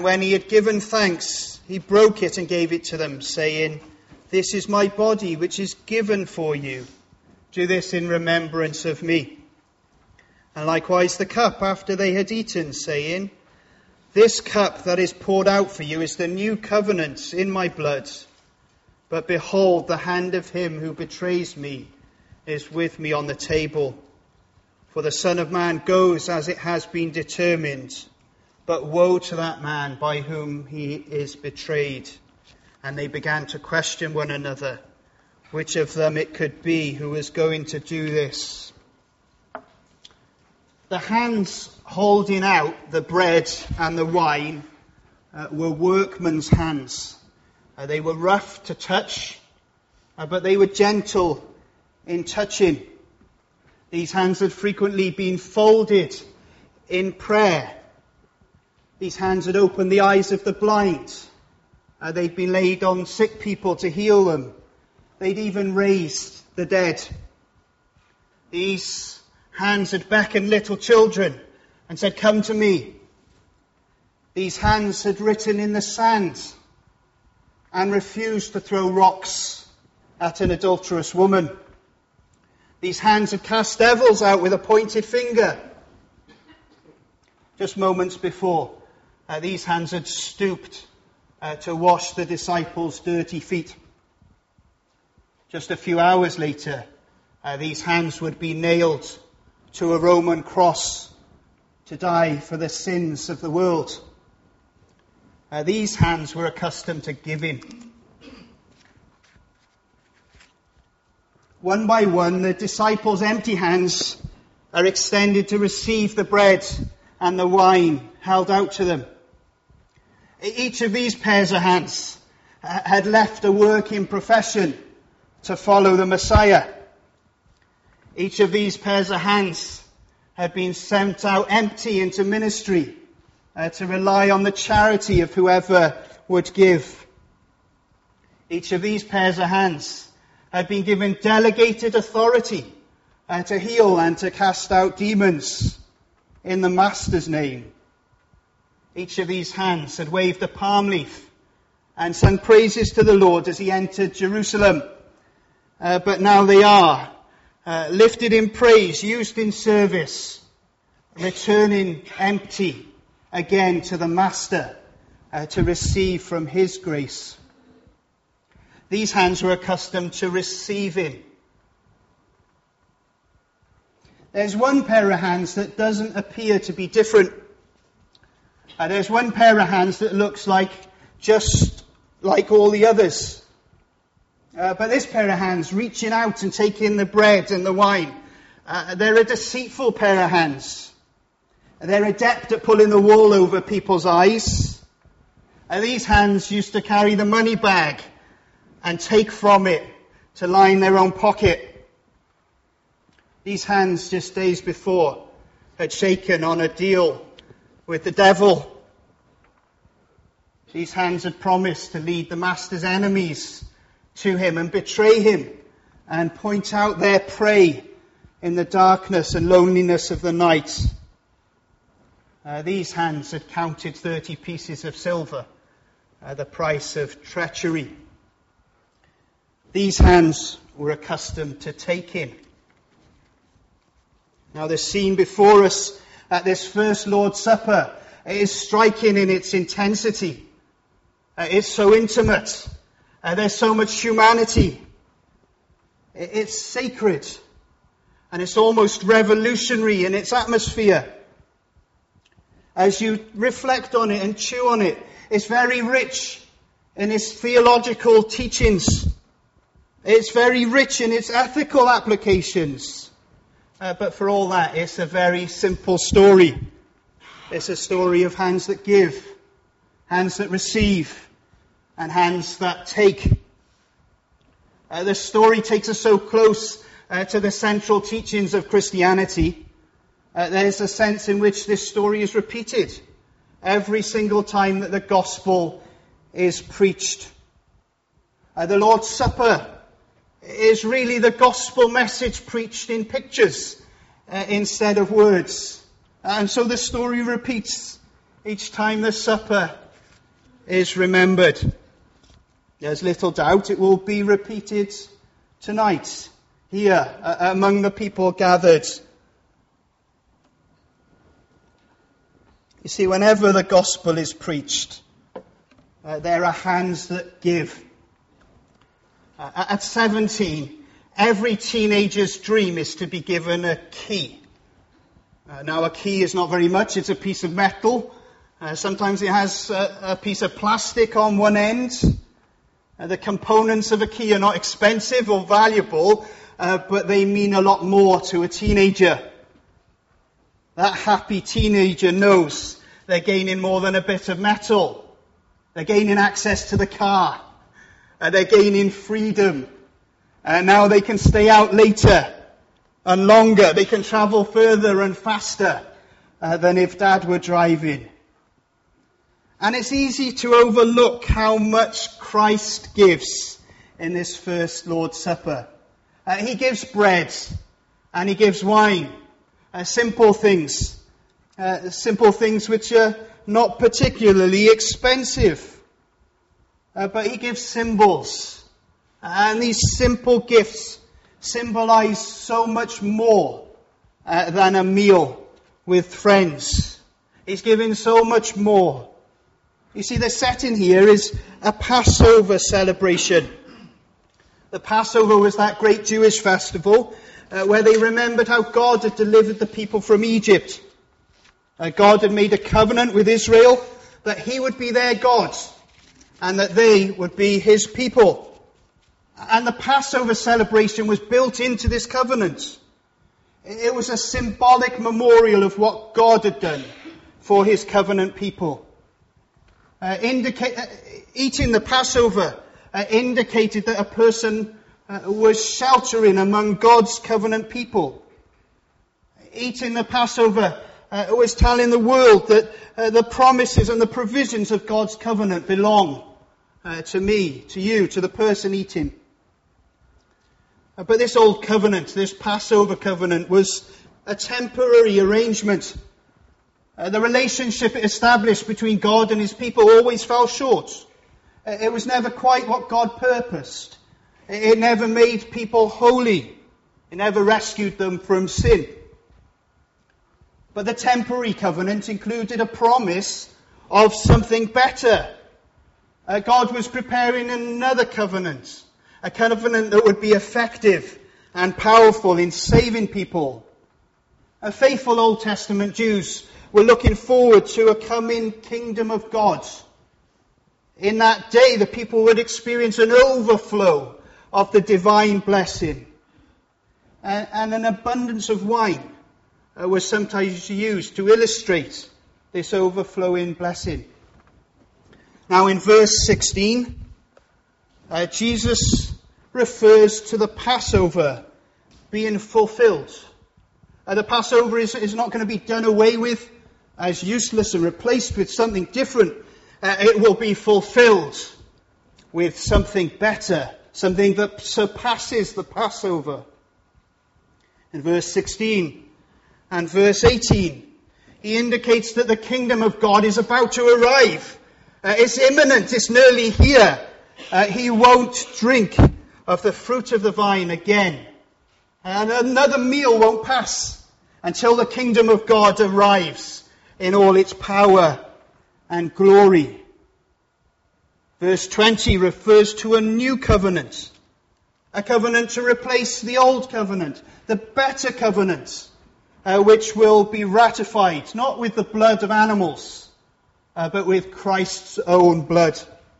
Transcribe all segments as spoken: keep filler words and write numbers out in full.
And when he had given thanks, he broke it and gave it to them, saying, "This is my body, which is given for you. Do this in remembrance of me." And likewise the cup after they had eaten, saying, "This cup that is poured out for you is the new covenant in my blood. But behold, the hand of him who betrays me is with me on the table. For the Son of Man goes as it has been determined, but woe to that man by whom he is betrayed." And they began to question one another, which of them it could be who was going to do this. The hands holding out the bread and the wine uh, were workmen's hands. Uh, they were rough to touch, uh, but they were gentle in touching. These hands had frequently been folded in prayer. These hands had opened the eyes of the blind. Uh, they'd been laid on sick people to heal them. They'd even raised the dead. These hands had beckoned little children and said, "Come to me." These hands had written in the sand and refused to throw rocks at an adulterous woman. These hands had cast devils out with a pointed finger. Just moments before, uh, these hands had stooped uh, to wash the disciples' dirty feet. Just a few hours later, uh, these hands would be nailed to a Roman cross to die for the sins of the world. Uh, these hands were accustomed to giving. One by one, the disciples' empty hands are extended to receive the bread and the wine held out to them. Each of these pairs of hands had left a working profession to follow the Messiah. Each of these pairs of hands had been sent out empty into ministry uh, to rely on the charity of whoever would give. Each of these pairs of hands had been given delegated authority uh, to heal and to cast out demons in the Master's name. Each of these hands had waved a palm leaf and sung praises to the Lord as he entered Jerusalem. Uh, but now they are uh, lifted in praise, used in service, returning empty again to the Master uh, to receive from his grace. These hands were accustomed to receiving. There's one pair of hands that doesn't appear to be different. Uh, there's one pair of hands that looks like just like all the others. Uh, but this pair of hands, reaching out and taking the bread and the wine, uh, they're a deceitful pair of hands. They're adept at pulling the wool over people's eyes. Uh, these hands used to carry the money bag and take from it to line their own pocket. These hands, just days before, had shaken on a deal with the devil. These hands had promised to lead the Master's enemies to him and betray him and point out their prey in the darkness and loneliness of the night. Uh, these hands had counted thirty pieces of silver, uh, the price of treachery. These hands were accustomed to taking. Now the scene before us at this first Lord's Supper is striking in its intensity. Uh, it's so intimate. Uh, there's so much humanity. It's sacred. And it's almost revolutionary in its atmosphere. As you reflect on it and chew on it, it's very rich in its theological teachings. It's very rich in its ethical applications. Uh, but for all that, it's a very simple story. It's a story of hands that give, hands that receive, and hands that take. Uh, the story takes us so close uh, to the central teachings of Christianity. Uh, there's a sense in which this story is repeated every single time that the gospel is preached. Uh, the Lord's Supper is really the gospel message preached in pictures uh, instead of words. And so the story repeats each time the supper is remembered. There's little doubt it will be repeated tonight, here, uh, among the people gathered. You see, whenever the gospel is preached, uh, there are hands that give. Uh, at seventeen, every teenager's dream is to be given a key. Uh, now, a key is not very much. It's a piece of metal. Uh, sometimes it has a, a piece of plastic on one end. Uh, the components of a key are not expensive or valuable, uh, but they mean a lot more to a teenager. That happy teenager knows they're gaining more than a bit of metal. They're gaining access to the car. Uh, they're gaining freedom. And now they can stay out later and longer. They can travel further and faster uh, than if Dad were driving. And it's easy to overlook how much Christ gives in this first Lord's Supper. Uh, he gives bread and he gives wine. Uh, simple things. Uh, simple things which are not particularly expensive. Uh, but he gives symbols. And these simple gifts symbolize so much more uh, than a meal with friends. He's giving so much more. You see, the setting here is a Passover celebration. The Passover was that great Jewish festival uh, where they remembered how God had delivered the people from Egypt. Uh, God had made a covenant with Israel that he would be their God and that they would be his people. And the Passover celebration was built into this covenant. It was a symbolic memorial of what God had done for his covenant people. Uh, indicate, uh, eating the Passover uh, indicated that a person uh, was sheltering among God's covenant people. Eating the Passover uh, was telling the world that uh, the promises and the provisions of God's covenant belong uh, to me, to you, to the person eating. Uh, but this old covenant, this Passover covenant, was a temporary arrangement. Uh, the relationship it established between God and his people always fell short. Uh, it was never quite what God purposed. It, it never made people holy. It never rescued them from sin. But the temporary covenant included a promise of something better. Uh, God was preparing another covenant. A covenant that would be effective and powerful in saving people. A faithful Old Testament Jews were looking forward to a coming kingdom of God. In that day, the people would experience an overflow of the divine blessing. And, and an abundance of wine uh, was sometimes used to illustrate this overflowing blessing. Now in verse sixteen, uh, Jesus refers to the Passover being fulfilled. Uh, the Passover is, is not going to be done away with as useless and replaced with something different. Uh, it will be fulfilled with something better, something that surpasses the Passover. In verse sixteen and verse eighteen, he indicates that the kingdom of God is about to arrive. Uh, it's imminent, it's nearly here. Uh, he won't drink of the fruit of the vine again. And another meal won't pass until the kingdom of God arrives in all its power and glory. Verse twenty refers to a new covenant. A covenant to replace the old covenant, the better covenant, uh, which will be ratified, not with the blood of animals, uh, but with Christ's own blood.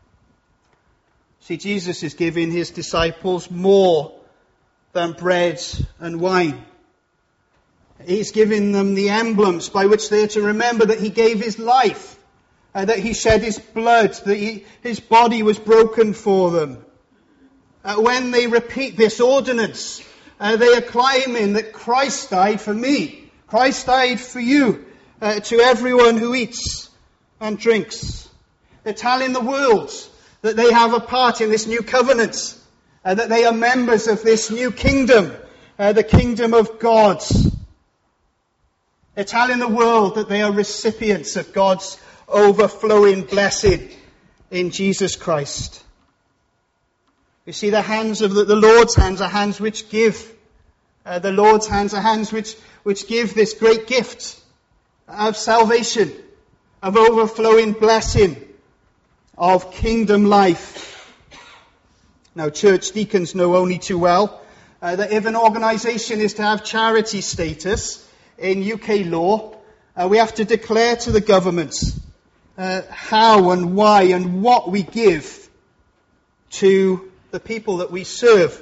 See, Jesus is giving his disciples more than bread and wine. He's giving them the emblems by which they are to remember that he gave his life, uh, that he shed his blood, that he, his body was broken for them. Uh, when they repeat this ordinance, uh, they are claiming that Christ died for me. Christ died for you, uh, to everyone who eats and drinks. They're telling the world that they have a part in this new covenant, uh, that they are members of this new kingdom, uh, the kingdom of God. They're telling the world that they are recipients of God's overflowing blessing in Jesus Christ. You see, the hands of the, the Lord's hands are hands which give. Uh, the Lord's hands are hands which, which give this great gift of salvation, of overflowing blessing, of kingdom life. Now, church deacons know only too well uh, that if an organisation is to have charity status in U K law, uh, we have to declare to the government uh, how and why and what we give to the people that we serve.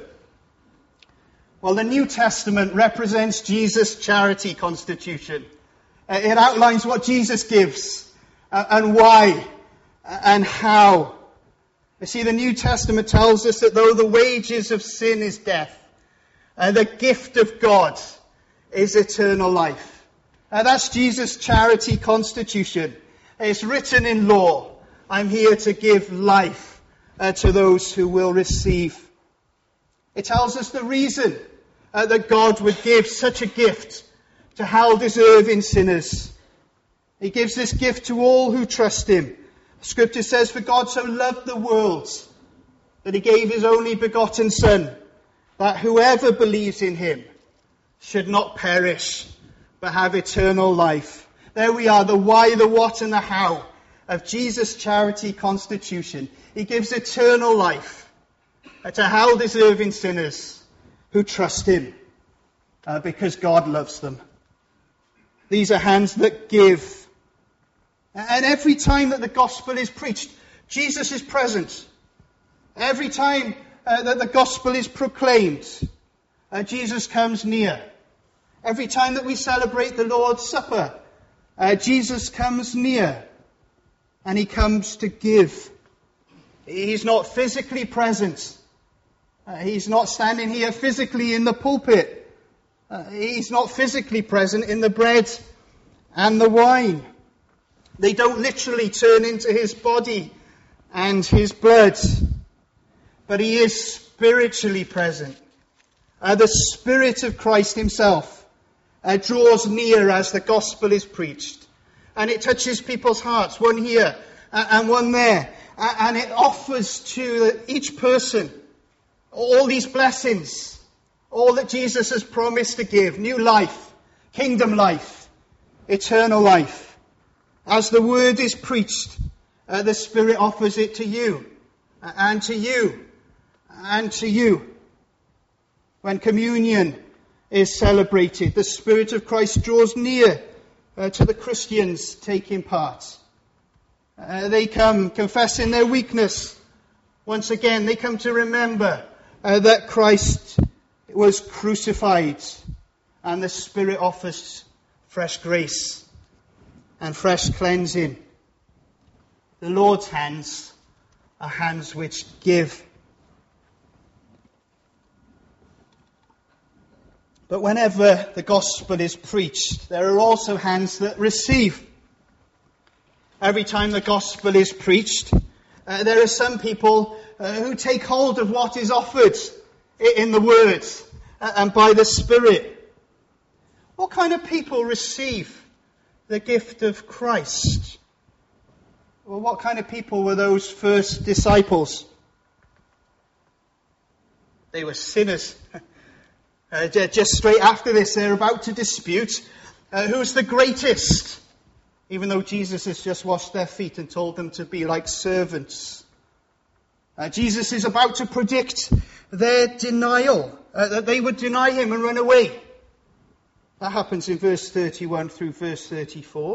Well, the New Testament represents Jesus' charity constitution. Uh, it outlines what Jesus gives uh, and why uh, and how. You see, the New Testament tells us that though the wages of sin is death, uh, the gift of God is eternal life. Uh, that's Jesus' charity constitution. It's written in law. I'm here to give life uh, to those who will receive. It tells us the reason uh, that God would give such a gift to hell-deserving sinners. He gives this gift to all who trust him. Scripture says, for God so loved the world that he gave his only begotten Son, that whoever believes in him should not perish, but have eternal life. There we are, the why, the what, and the how of Jesus' charity constitution. He gives eternal life to hell-deserving sinners who trust him uh, because God loves them. These are hands that give. And every time that the gospel is preached, Jesus is present. Every time uh, that the gospel is proclaimed, uh, Jesus comes near. Every time that we celebrate the Lord's Supper, uh, Jesus comes near. And he comes to give. He's not physically present. Uh, he's not standing here physically in the pulpit. Uh, he's not physically present in the bread and the wine. They don't literally turn into his body and his blood. But he is spiritually present. Uh, the Spirit of Christ himself uh, draws near as the gospel is preached. And it touches people's hearts, one here uh, and one there. Uh, and it offers to each person all these blessings. All that Jesus has promised to give. New life, kingdom life, eternal life. As the word is preached, uh, the Spirit offers it to you, uh, and to you, and to you. When communion is celebrated, the Spirit of Christ draws near uh, to the Christians taking part. Uh, they come confessing their weakness. Once again, they come to remember uh, that Christ was crucified, and the Spirit offers fresh grace and fresh cleansing. The Lord's hands are hands which give. But whenever the gospel is preached, there are also hands that receive. Every time the gospel is preached, uh, there are some people uh, who take hold of what is offered in the word uh, and by the Spirit. What kind of people receive the gift of Christ? Well, what kind of people were those first disciples? They were sinners. uh, just straight after this, they're about to dispute uh, who's the greatest, even though Jesus has just washed their feet and told them to be like servants. Uh, Jesus is about to predict their denial, uh, that they would deny him and run away. That happens in verse thirty-one through verse thirty-four.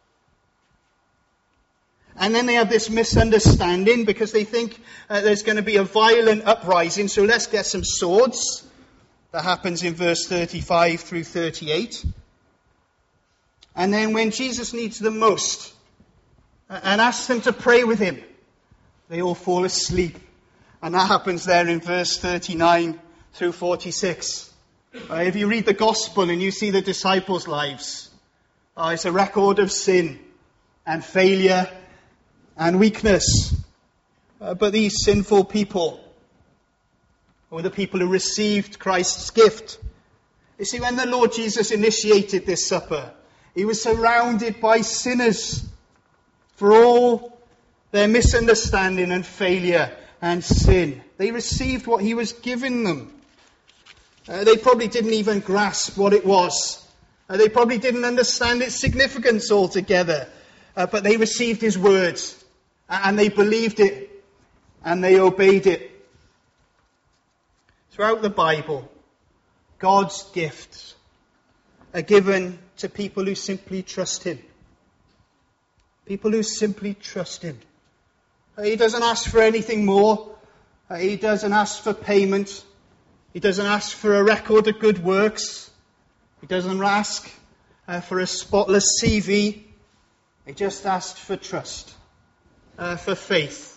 And then they have this misunderstanding because they think uh, there's going to be a violent uprising, so let's get some swords. That happens in verse thirty-five through thirty-eight. And then when Jesus needs them most uh, and asks them to pray with him, they all fall asleep. And that happens there in verse thirty-nine through forty-six. Uh, if you read the gospel and you see the disciples' lives, uh, it's a record of sin and failure and weakness. Uh, but these sinful people were the people who received Christ's gift. You see, when the Lord Jesus initiated this supper, he was surrounded by sinners. For all their misunderstanding and failure and sin. They received what he was giving them. Uh, they probably didn't even grasp what it was. Uh, they probably didn't understand its significance altogether. Uh, but they received his words, and they believed it, and they obeyed it. Throughout the Bible, God's gifts are given to people who simply trust him. People who simply trust him. He doesn't ask for anything more. He doesn't ask for payment. He doesn't ask for a record of good works. He doesn't ask uh, for a spotless C V. He just asked for trust, uh, for faith.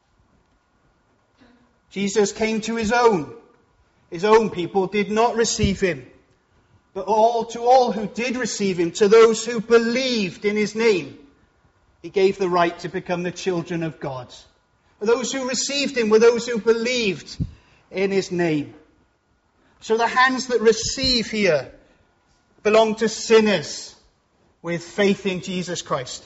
Jesus came to his own. His own people did not receive him. But all to all who did receive him, to those who believed in his name, he gave the right to become the children of God. Those who received him were those who believed in his name. So the hands that receive here belong to sinners with faith in Jesus Christ.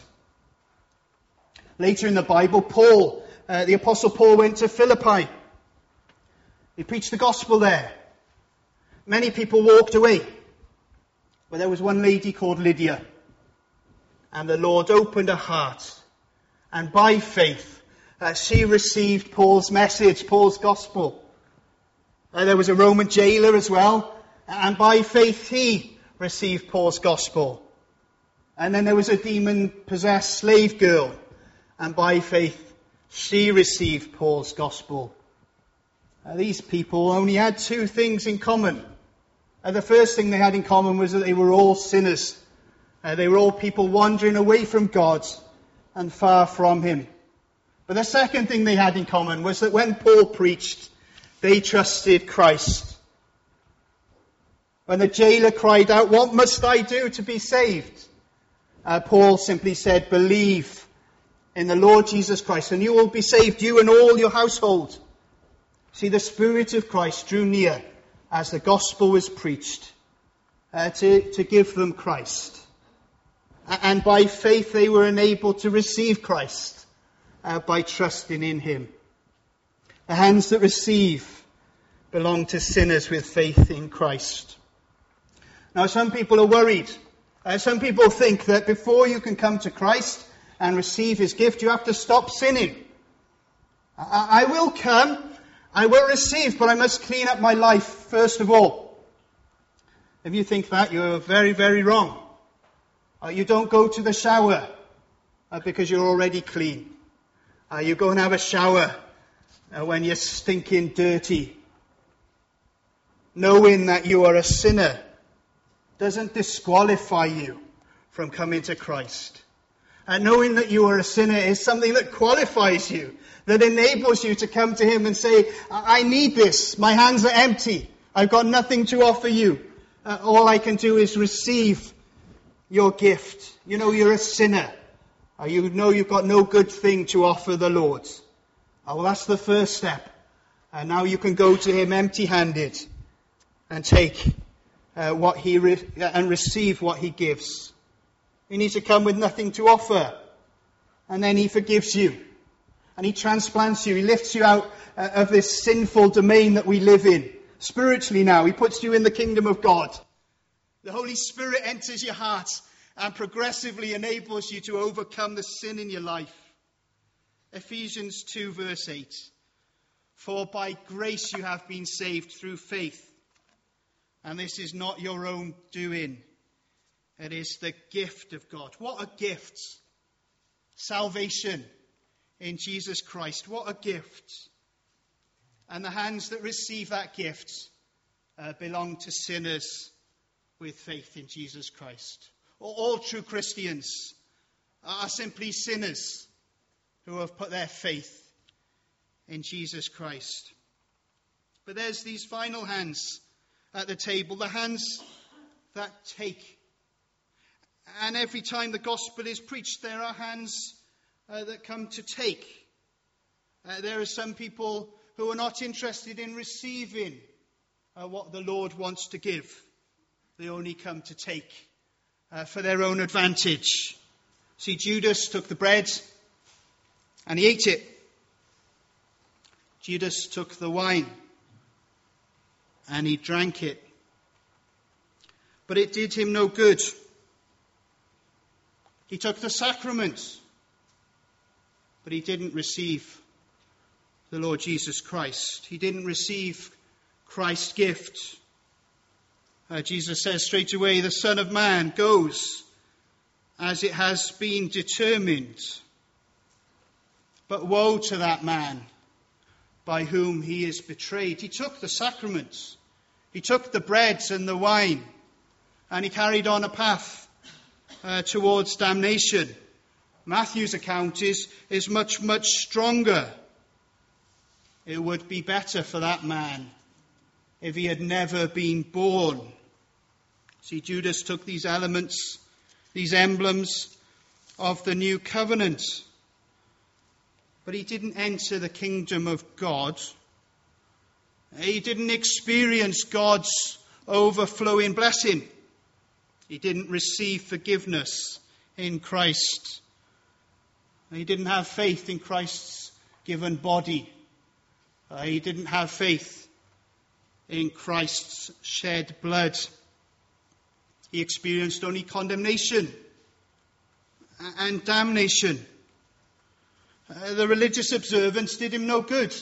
Later in the Bible, Paul, uh, the Apostle Paul, went to Philippi. He preached the gospel there. Many people walked away. But there was one lady called Lydia. And the Lord opened her heart. And by faith, uh, she received Paul's message, Paul's gospel. Uh, there was a Roman jailer as well. And by faith, he received Paul's gospel. And then there was a demon-possessed slave girl. And by faith, she received Paul's gospel. Uh, these people only had two things in common. Uh, the first thing they had in common was that they were all sinners. Uh, they were all people wandering away from God and far from him. But the second thing they had in common was that when Paul preached, they trusted Christ. When the jailer cried out, "What must I do to be saved?" Uh, Paul simply said, "Believe in the Lord Jesus Christ, and you will be saved, you and all your household." See, the Spirit of Christ drew near as the gospel was preached uh, to, to give them Christ. And by faith they were enabled to receive Christ uh, by trusting in him. The hands that receive belong to sinners with faith in Christ. Now, some people are worried. Uh, some people think that before you can come to Christ and receive his gift, you have to stop sinning. I, I will come, I will receive, but I must clean up my life first of all. If you think that, you're very, very wrong. Uh, you don't go to the shower uh, because you're already clean. Uh, you go and have a shower uh, when you're stinking dirty. Knowing that you are a sinner doesn't disqualify you from coming to Christ. And knowing that you are a sinner is something that qualifies you, that enables you to come to him and say, "I need this. My hands are empty. I've got nothing to offer you. Uh, all I can do is receive your gift." You know you're a sinner. Uh, you know you've got no good thing to offer the Lord. Uh, well, that's the first step. And now you can go to him empty-handed and take uh, what he re- and receive what he gives. You need to come with nothing to offer. And then he forgives you. And he transplants you. He lifts you out uh, of this sinful domain that we live in. Spiritually now, he puts you in the kingdom of God. The Holy Spirit enters your heart and progressively enables you to overcome the sin in your life. Ephesians two verse eight. For by grace you have been saved through faith. And this is not your own doing. It is the gift of God. What a gift. Salvation in Jesus Christ. What a gift. And the hands that receive that gift uh, belong to sinners with faith in Jesus Christ. All, all true Christians are simply sinners who have put their faith in Jesus Christ. But there's these final hands at the table, the hands that take. And every time the gospel is preached, there are hands uh, that come to take. Uh, there are some people who are not interested in receiving uh, what the Lord wants to give. They only come to take uh, for their own advantage. See, Judas took the bread and he ate it. Judas took the wine and he drank it. But it did him no good. He took the sacraments, but he didn't receive the Lord Jesus Christ. He didn't receive Christ's gift. Uh, Jesus says straight away, the Son of Man goes as it has been determined. But woe to that man by whom he is betrayed. He took the sacraments. He took the bread and the wine, and he carried on a path uh, towards damnation. Matthew's account is, is much, much stronger. It would be better for that man if he had never been born. See, Judas took these elements, these emblems of the new covenant, but he didn't enter the kingdom of God. He didn't experience God's overflowing blessing. He didn't receive forgiveness in Christ. He didn't have faith in Christ's given body. Uh, he didn't have faith in Christ's shed blood. He experienced only condemnation and damnation. Uh, the religious observance did him no good.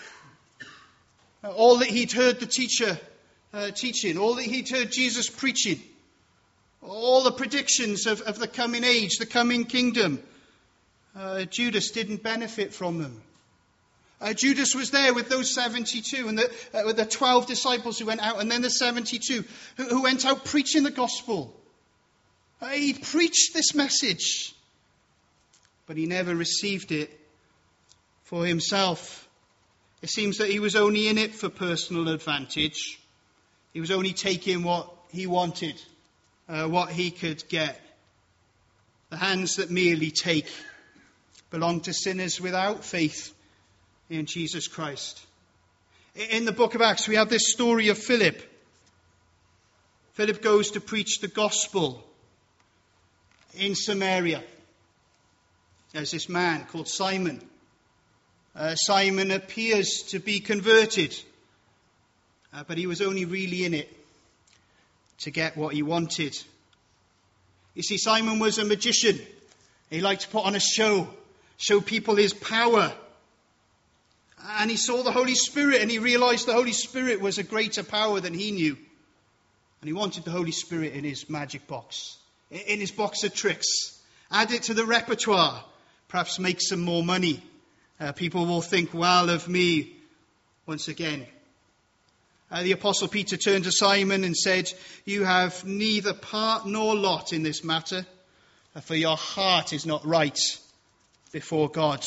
Uh, all that he'd heard the teacher uh, teaching, all that he'd heard Jesus preaching, all the predictions of, of the coming age, the coming kingdom, uh, Judas didn't benefit from them. Uh, Judas was there with those seventy-two and the, uh, with the twelve disciples who went out, and then the seventy-two who, who went out preaching the gospel. Uh, he preached this message, but he never received it for himself. It seems that he was only in it for personal advantage. He was only taking what he wanted, uh, what he could get. The hands that merely take belong to sinners without faith in Jesus Christ. In the book of Acts, we have this story of Philip. Philip goes to preach the gospel in Samaria. There's this man called Simon. Uh, Simon appears to be converted, uh, but he was only really in it to get what he wanted. You see, Simon was a magician. He liked to put on a show, show people his power. And he saw the Holy Spirit, and he realized the Holy Spirit was a greater power than he knew. And he wanted the Holy Spirit in his magic box, in his box of tricks. Add it to the repertoire, perhaps make some more money. Uh, people will think well of me once again. Uh, the Apostle Peter turned to Simon and said, "You have neither part nor lot in this matter, for your heart is not right before God."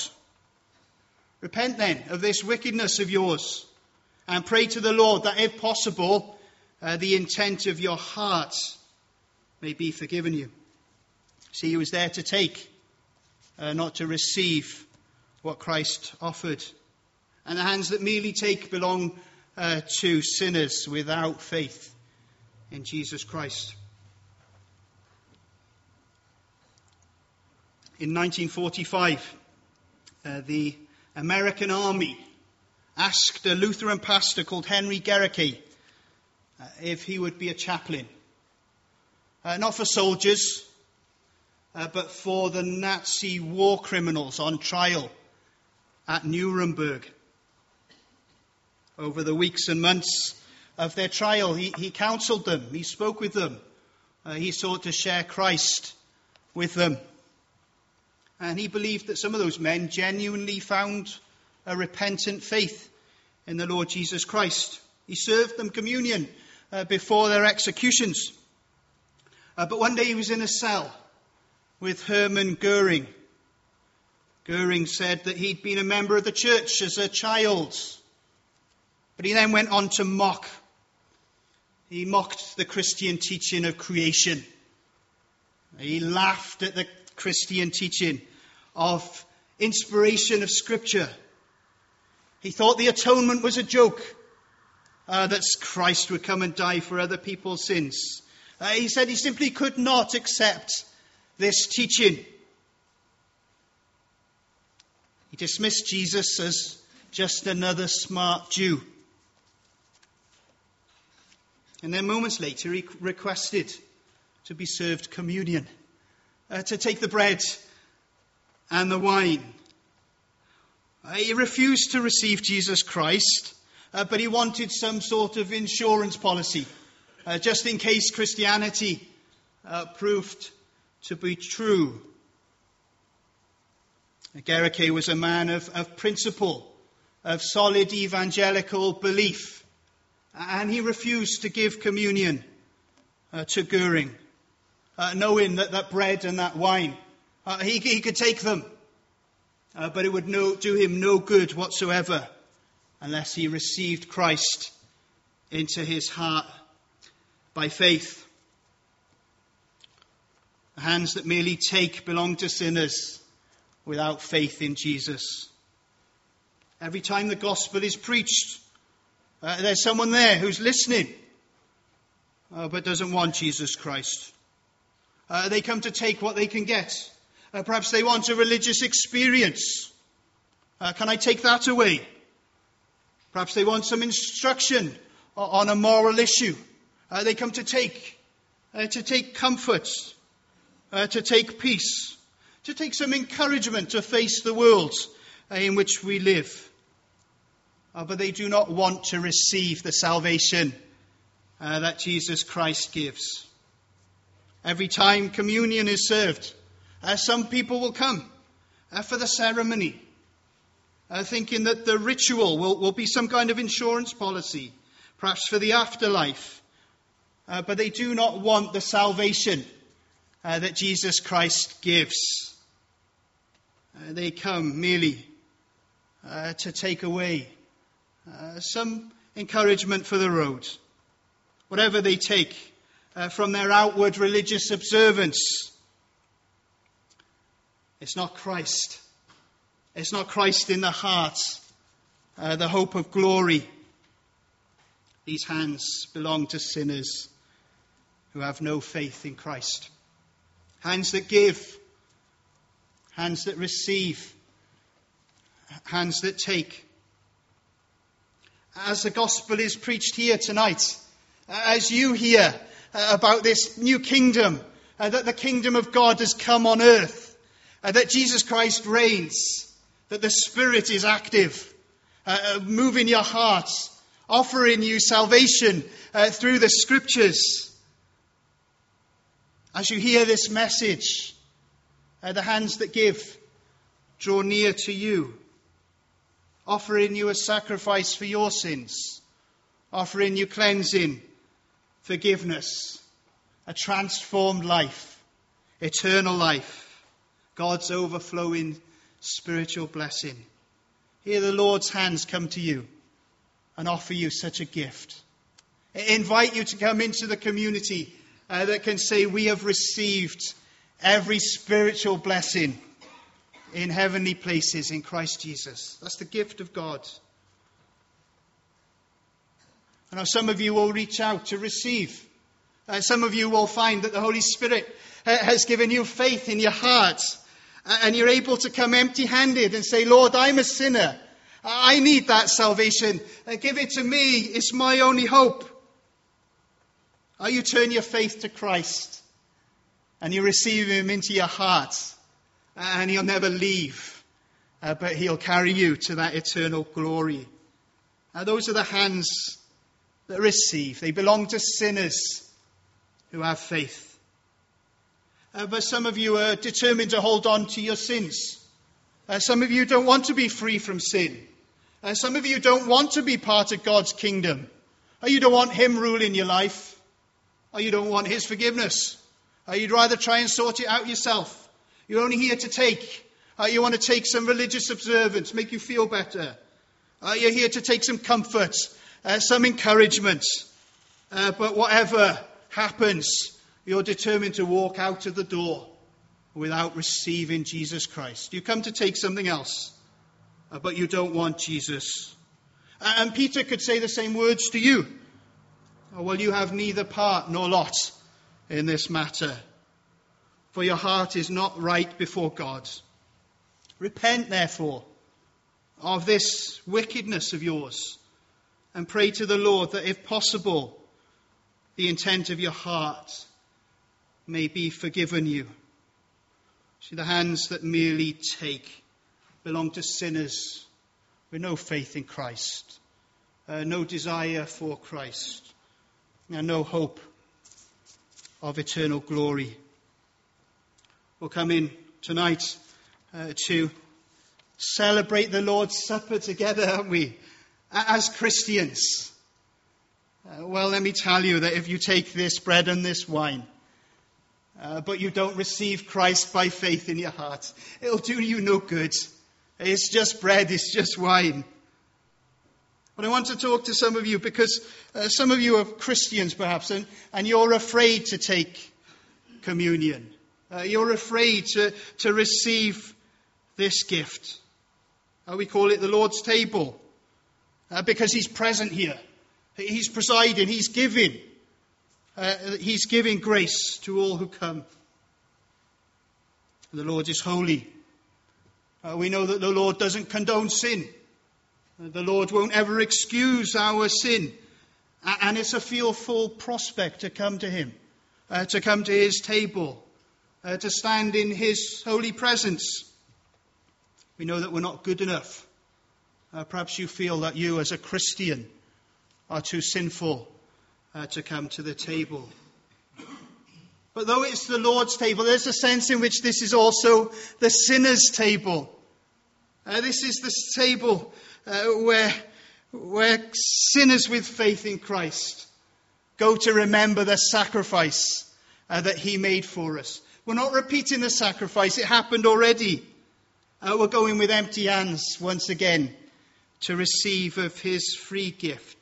Repent then of this wickedness of yours, and pray to the Lord that, if possible, uh, the intent of your heart may be forgiven you. See, he was there to take, uh, not to receive what Christ offered. And the hands that merely take belong uh, to sinners without faith in Jesus Christ. In nineteen forty-five, uh, the American army asked a Lutheran pastor called Henry Gericke uh, if he would be a chaplain. Uh, not for soldiers, uh, but for the Nazi war criminals on trial at Nuremberg. Over the weeks and months of their trial, he, he counseled them, he spoke with them, uh, he sought to share Christ with them. And he believed that some of those men genuinely found a repentant faith in the Lord Jesus Christ. He served them communion uh, before their executions. Uh, but one day he was in a cell with Hermann Goering. Goering said that he'd been a member of the church as a child. But he then went on to mock. He mocked the Christian teaching of creation. He laughed at the Christian teaching of inspiration of Scripture. He thought the atonement was a joke, uh, that Christ would come and die for other people's sins. Uh, he said he simply could not accept this teaching. He dismissed Jesus as just another smart Jew. And then moments later, he requested to be served communion, uh, to take the bread and the wine. Uh, he refused to receive Jesus Christ, uh, but he wanted some sort of insurance policy, uh, just in case Christianity uh, proved to be true. Gericke was a man of, of principle, of solid evangelical belief, and he refused to give communion uh, to Goering, uh, knowing that that bread and that wine, uh, he, he could take them, uh, but it would no, do him no good whatsoever unless he received Christ into his heart by faith. The hands that merely take belong to sinners without faith in Jesus. Every time the gospel is preached, uh, there's someone there who's listening, uh, but doesn't want Jesus Christ. Uh, they come to take what they can get. Uh, perhaps they want a religious experience. Uh, can I take that away? Perhaps they want some instruction on a moral issue. Uh, they come to take, uh, to take comfort, uh, to take peace, to take some encouragement to face the world uh, in which we live. Uh, but they do not want to receive the salvation uh, that Jesus Christ gives. Every time communion is served, uh, some people will come uh, for the ceremony, uh, thinking that the ritual will, will be some kind of insurance policy, perhaps for the afterlife. Uh, but they do not want the salvation uh, that Jesus Christ gives. Uh, they come merely uh, to take away uh, some encouragement for the road. Whatever they take uh, from their outward religious observance, it's not Christ. It's not Christ in the heart, uh, the hope of glory. These hands belong to sinners who have no faith in Christ. Hands that give, hands that receive, hands that take. As the gospel is preached here tonight, as you hear about this new kingdom, uh, that the kingdom of God has come on earth, uh, that Jesus Christ reigns, that the Spirit is active, uh, moving your hearts, offering you salvation uh, through the Scriptures. As you hear this message, uh, the hands that give draw near to you, offering you a sacrifice for your sins, offering you cleansing, forgiveness, a transformed life, eternal life, God's overflowing spiritual blessing. Here the Lord's hands come to you and offer you such a gift. Invite you to come into the community uh, that can say, we have received every spiritual blessing in heavenly places in Christ Jesus. That's the gift of God. I know some of you will reach out to receive. Uh, some of you will find that the Holy Spirit uh, has given you faith in your heart. Uh, and you're able to come empty-handed and say, Lord, I'm a sinner. I need that salvation. Uh, give it to me. It's my only hope. Or you turn your faith to Christ and you receive him into your heart. And he'll never leave, uh, but he'll carry you to that eternal glory. Uh, those are the hands that receive. They belong to sinners who have faith. Uh, but some of you are determined to hold on to your sins. Uh, some of you don't want to be free from sin. Uh, some of you don't want to be part of God's kingdom. Or you don't want him ruling your life. Or you don't want his forgiveness. Or you'd rather try and sort it out yourself. You're only here to take. Uh, you want to take some religious observance, make you feel better. Uh, you're here to take some comfort, uh, some encouragement. Uh, but whatever happens, you're determined to walk out of the door without receiving Jesus Christ. You come to take something else, uh, but you don't want Jesus. Uh, and Peter could say the same words to you. Oh, well, you have neither part nor lot in this matter, for your heart is not right before God. Repent, therefore, of this wickedness of yours, and pray to the Lord that, if possible, the intent of your heart may be forgiven you. See, the hands that merely take belong to sinners with no faith in Christ, uh, no desire for Christ, and no hope of eternal glory. We'll come in tonight uh, to celebrate the Lord's Supper together, aren't we, as Christians. Uh, well, let me tell you that if you take this bread and this wine, uh, but you don't receive Christ by faith in your heart, it'll do you no good. It's just bread, it's just wine. But I want to talk to some of you because uh, some of you are Christians perhaps, and, and you're afraid to take communion. Uh, you're afraid to, to receive this gift. Uh, we call it the Lord's table uh, because he's present here. He's presiding, he's giving. Uh, he's giving grace to all who come. The Lord is holy. Uh, we know that the Lord doesn't condone sin. Uh, the Lord won't ever excuse our sin. Uh, and it's a fearful prospect to come to him, uh, to come to his table, uh, to stand in his holy presence. We know that we're not good enough. Uh, perhaps you feel that you as a Christian are too sinful uh, to come to the table. But though it's the Lord's table, there's a sense in which this is also the sinner's table. Uh, this is the table uh, where, where sinners with faith in Christ go to remember the sacrifice uh, that he made for us. We're not repeating the sacrifice. It happened already. Uh, we're going with empty hands once again to receive of his free gift.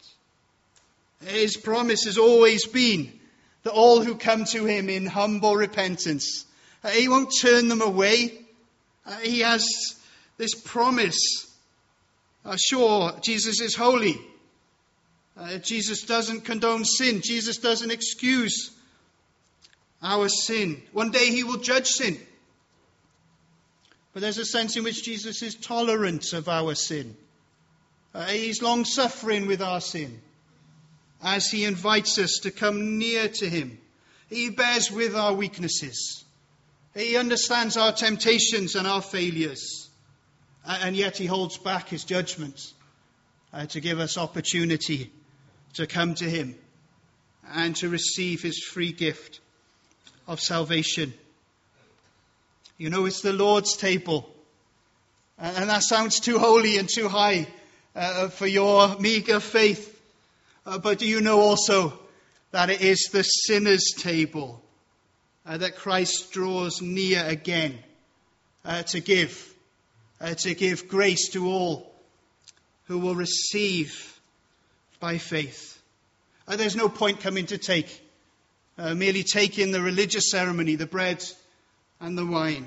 His promise has always been that all who come to him in humble repentance, uh, he won't turn them away. Uh, he has this promise. Uh, sure, Jesus is holy. Uh, Jesus doesn't condone sin. Jesus doesn't excuse our sin. One day he will judge sin. But there's a sense in which Jesus is tolerant of our sin. Uh, he's long-suffering with our sin, as he invites us to come near to him. He bears with our weaknesses. He understands our temptations and our failures. And yet he holds back his judgment uh, to give us opportunity to come to him and to receive his free gift of salvation. You know, it's the Lord's table. And that sounds too holy and too high uh, for your meager faith. Uh, but do you know also that it is the sinner's table uh, that Christ draws near again uh, to give, uh, to give grace to all who will receive by faith. Uh, there's no point coming to take, uh, merely taking the religious ceremony, the bread and the wine.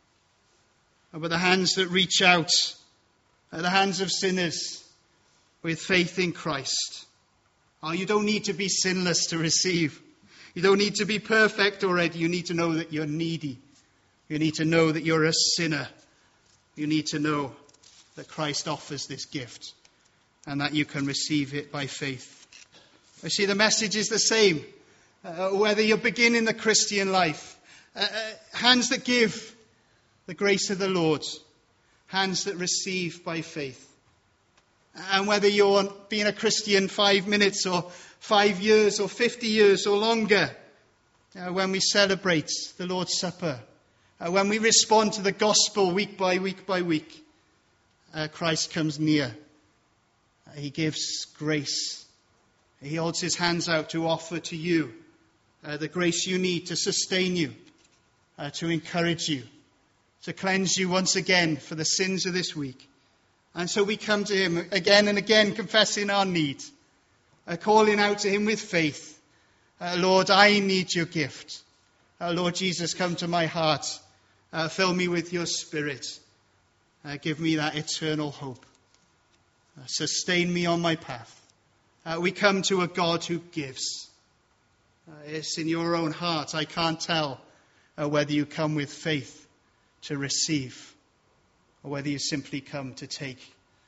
Uh, but the hands that reach out are the hands of sinners with faith in Christ. Oh, you don't need to be sinless to receive. You don't need to be perfect already. You need to know that you're needy. You need to know that you're a sinner. You need to know that Christ offers this gift and that you can receive it by faith. You see, the message is the same. Uh, whether you begin in the Christian life, uh, uh, hands that give the grace of the Lord, hands that receive by faith. And whether you're being a Christian five minutes or five years or fifty years or longer, uh, when we celebrate the Lord's Supper, uh, when we respond to the gospel week by week by week, uh, Christ comes near. Uh, he gives grace. He holds his hands out to offer to you uh, the grace you need to sustain you, uh, to encourage you, to cleanse you once again for the sins of this week. And so we come to him again and again, confessing our need, uh, calling out to him with faith. Uh, Lord, I need your gift. Uh, Lord Jesus, come to my heart. Uh, fill me with your Spirit. Uh, give me that eternal hope. Uh, sustain me on my path. Uh, we come to a God who gives. Uh, it's in your own heart. I can't tell uh, whether you come with faith to receive, or whether you simply come to take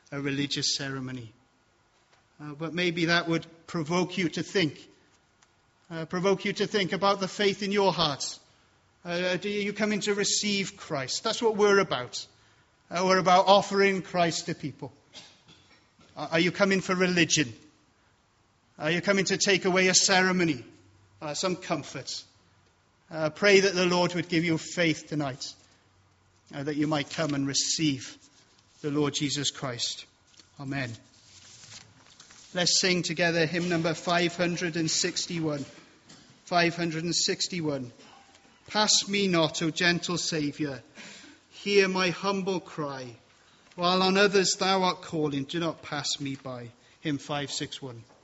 a religious ceremony. Uh, but maybe that would provoke you to think, uh, provoke you to think about the faith in your heart. Uh, do you come in to receive Christ? That's what we're about. Uh, we're about offering Christ to people. Uh, are you coming for religion? Are you coming to take away a ceremony, uh, some comfort? Uh, pray that the Lord would give you faith tonight, uh, that you might come and receive the Lord Jesus Christ. Amen. Let's sing together hymn number five hundred sixty-one. five hundred sixty-one. Pass me not, O gentle Saviour, hear my humble cry. While on others thou art calling, do not pass me by. Hymn five sixty-one.